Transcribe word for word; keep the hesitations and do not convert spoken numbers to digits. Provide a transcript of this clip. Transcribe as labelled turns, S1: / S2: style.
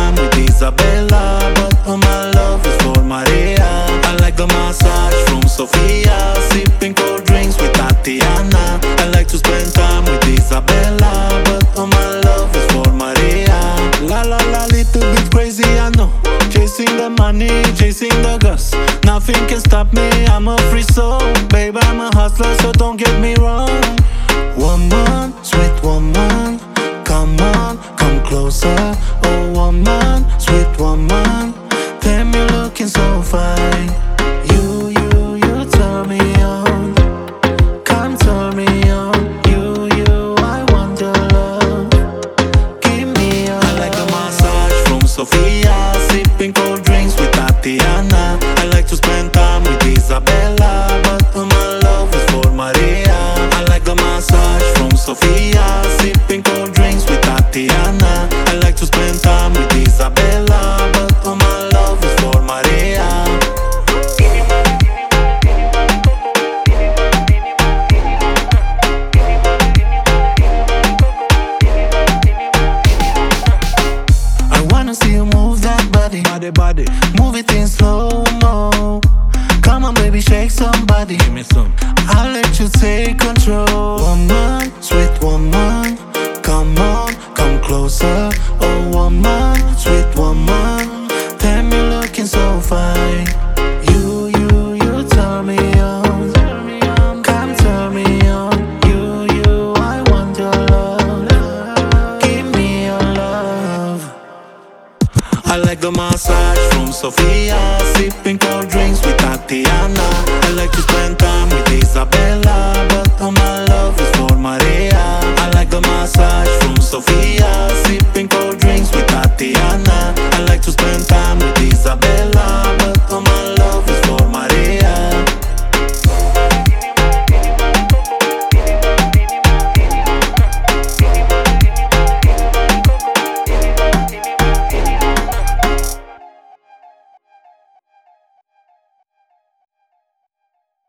S1: time with Isabella, but all my love is for Maria. I like the massage from Sofia, sipping cold drinks with Tatiana. I like to spend time with Isabella, but all my love is for Maria. La la la, little bit crazy, I know. Chasing the money, chasing the girls. Nothing can stop me, I'm a free soul. Babe, I'm a hustler, so don't get me wrong. Woman, sweet woman, come on, come closer. Oh woman, sweet woman, damn you're looking so fine. You, you, you turn me on, come turn me on. You, you, I want your love, give me your I like the massage from Sofia, sipping cold drinks with Tatiana. I like to spend time with Isabella, but all my love is for Maria. I like the massage from Sofia, sipping cold drinks with Tatiana. I like to spend time with Isabella, but all my love is for Maria. I wanna see you move that body, body, body. Move it in slow-mo. Come on baby, shake somebody. Give me some. I'll let you take control. Woman, sweet woman, come on, come closer. Oh woman, sweet woman, damn you're looking so fine. You, you, you turn me on, come turn me on. You, you, I want your love, give me your love. I like the massage from Sofia, sipping cold drinks with Tatiana. I like to spend time with Isabella, but all